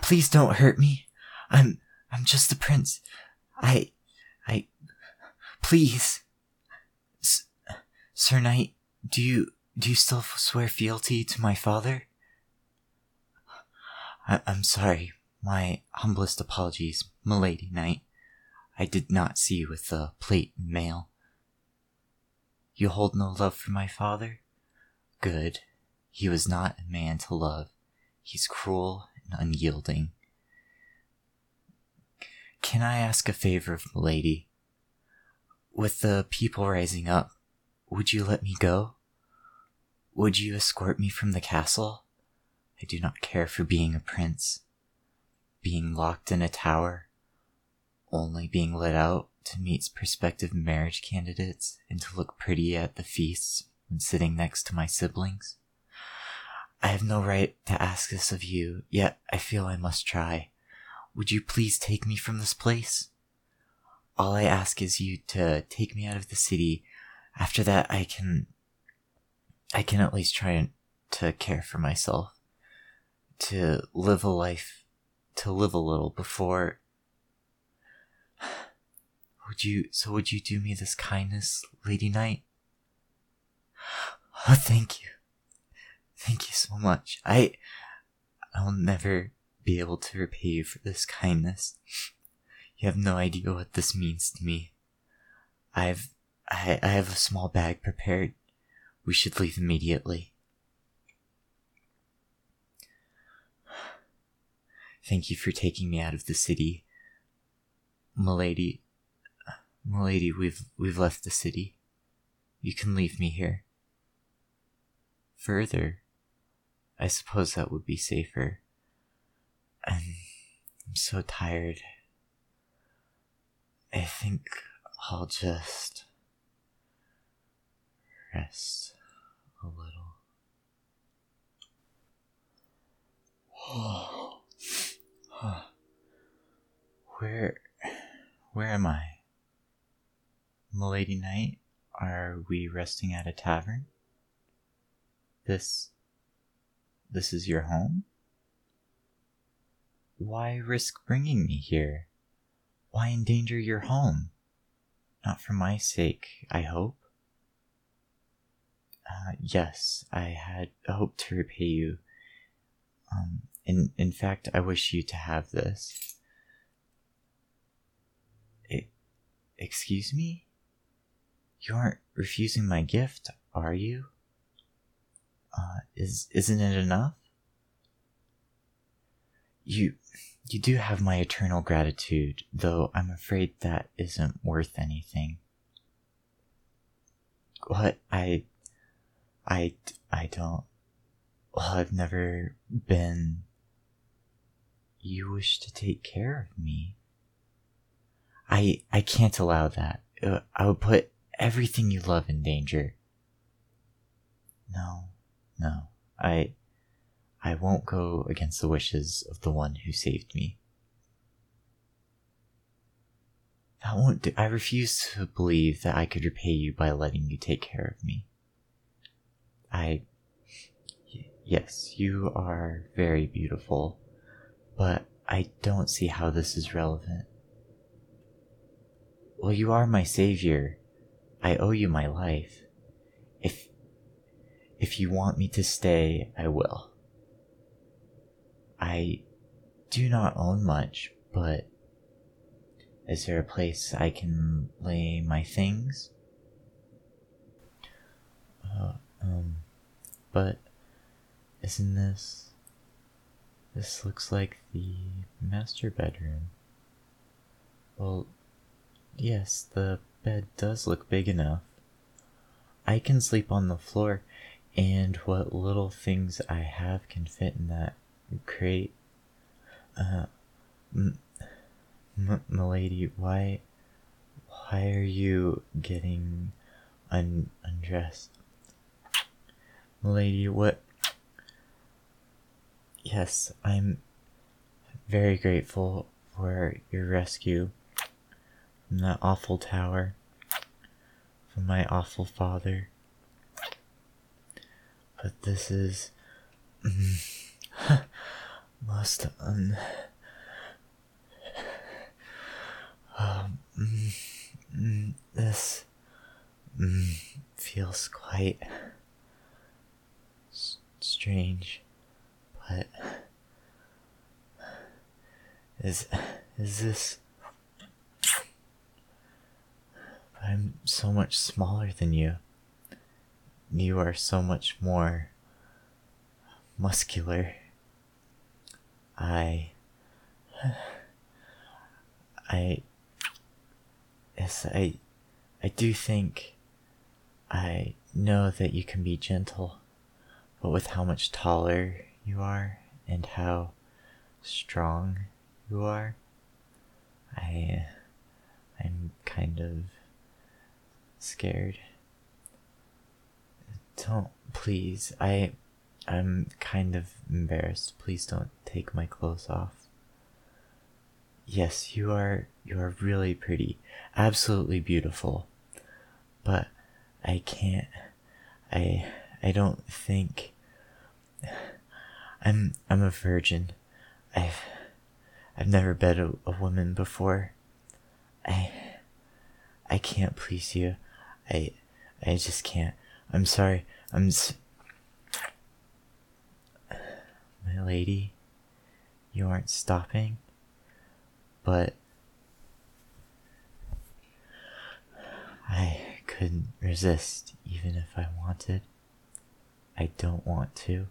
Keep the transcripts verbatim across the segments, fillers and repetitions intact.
Please don't hurt me. I'm I'm just a prince. I I please. S- Sir Knight, do you do you still swear fealty to my father? I- I'm sorry. My humblest apologies, milady knight. I did not see you with the plate and mail. You hold no love for my father? Good. He was not a man to love. He's cruel and unyielding. Can I ask a favor of milady? With the people rising up, would you let me go? Would you escort me from the castle? I do not care for being a prince. Being locked in a tower, only being let out to meet prospective marriage candidates and to look pretty at the feasts when sitting next to my siblings. I have no right to ask this of you, yet I feel I must try. Would you please take me from this place? All I ask is you to take me out of the city. After that, I can... I can at least try to care for myself. To live a life... To live a little before... Would you... So would you do me this kindness, Lady Knight? Oh, thank you. Thank you so much. I... I will never be able to repay you for this kindness. You have no idea what this means to me. I've... I, I have a small bag prepared. We should leave immediately. Thank you for taking me out of the city. Milady... Milady, we've, we've left the city. You can leave me here. Further, I suppose that would be safer. And I'm so tired. I think I'll just rest a little. Where, where am I? Milady Knight, are we resting at a tavern? This, this is your home? Why risk bringing me here? Why endanger your home? Not for my sake, I hope. Uh, yes, I had hoped to repay you. Um, in, in fact, I wish you to have this. I, excuse me? You aren't refusing my gift, are you? Uh, is, isn't it enough? You, you do have my eternal gratitude, though I'm afraid that isn't worth anything. What? I, I, I don't, well, I've never been... You wish to take care of me. I, I can't allow that. Uh, I would put everything you love in danger. No, no, I... I won't go against the wishes of the one who saved me. That won't do. I refuse to believe that I could repay you by letting you take care of me. I... Yes, you are very beautiful, but I don't see how this is relevant. Well, you are my savior. I owe you my life. If... If you want me to stay, I will. I do not own much, but is there a place I can lay my things? Uh, um, but isn't this... This looks like the master bedroom. Well, yes, the bed does look big enough. I can sleep on the floor, and what little things I have can fit in that crate. Uh, m- m- milady, why, why are you getting un- undressed? Milady, what? Yes, I'm very grateful for your rescue from that awful tower, from my awful father. But this is... almost done. Um, mm, mm, this mm, feels quite s- strange, but is is this? I'm so much smaller than you. You are so much more muscular. I I yes, I I do think I know that you can be gentle, but with how much taller you are and how strong you are, I I'm kind of scared. Don't, please. I I'm kind of embarrassed. Please don't take my clothes off. Yes, you are you are really pretty. Absolutely beautiful. But I can't I I don't think I'm I'm a virgin. I've I've never been a, a woman before. I I can't please you. I I just can't. I'm sorry. I'm s- my lady. You aren't stopping. But I couldn't resist even if I wanted. I don't want to.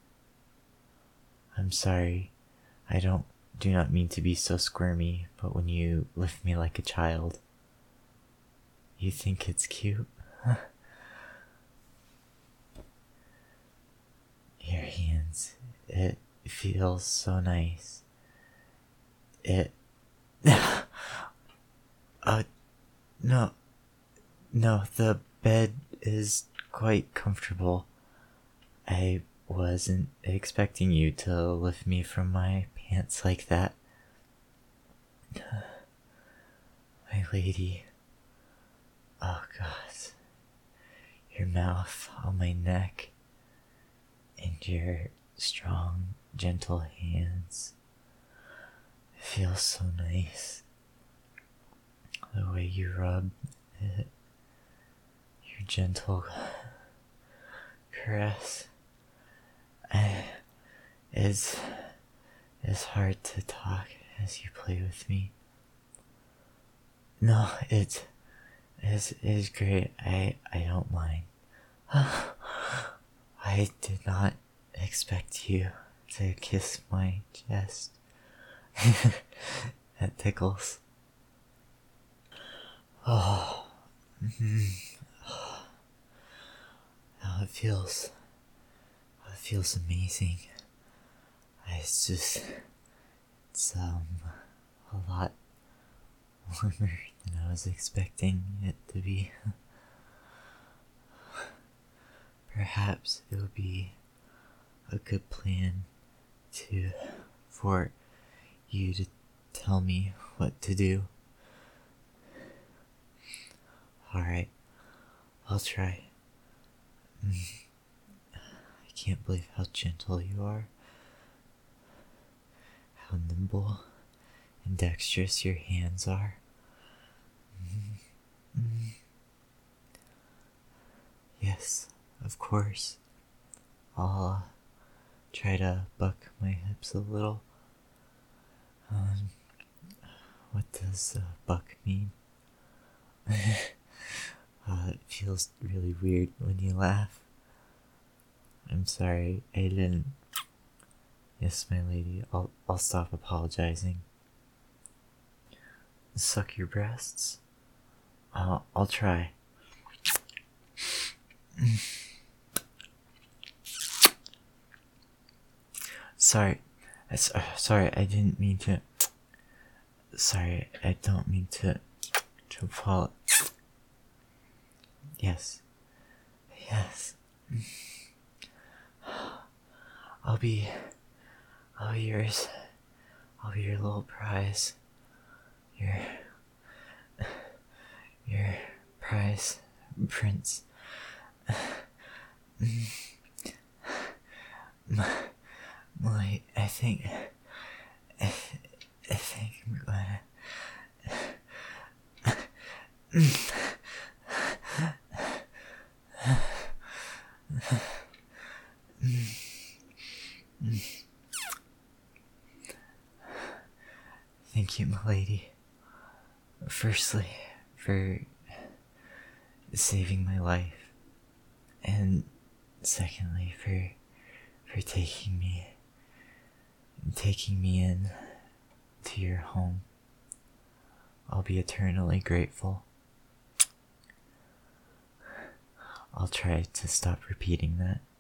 I'm sorry. I don't do not mean to be so squirmy, but when you lift me like a child, you think it's cute? Your hands, it feels so nice. It uh no no the bed is quite comfortable. I wasn't expecting you to lift me from my pants like that. My lady. Oh god. Your mouth on my neck and your strong, gentle hands. It feels so nice. The way you rub it. Your gentle caress. I, it's, it's hard to talk as you play with me. No, it's, it's, it's great. I, I don't mind. I did not expect you to kiss my chest. That tickles. Oh, mm-hmm. Oh, it feels, oh, it feels amazing. It's just, it's um, a lot warmer than I was expecting it to be. Perhaps it would be a good plan to, for you to tell me what to do. Alright, I'll try. I can't believe how gentle you are. How nimble and dexterous your hands are. Mm-hmm. Yes, of course. I'll uh, try to buck my hips a little. Um, what does uh, buck mean? uh, it feels really weird when you laugh. I'm sorry, I didn't. Yes, my lady, I'll, I'll stop apologizing. Suck your breasts? I'll, I'll try. Sorry, I, uh, sorry, I didn't mean to. Sorry, I don't mean to. To fall. Yes. Yes. I'll be. I'll be yours. I'll be your little prize. Your. Your prize prince. My, I think Thank you, milady. Firstly, for saving my life, and secondly, for for taking me taking me in to your home. I'll be eternally grateful. I'll try to stop repeating that.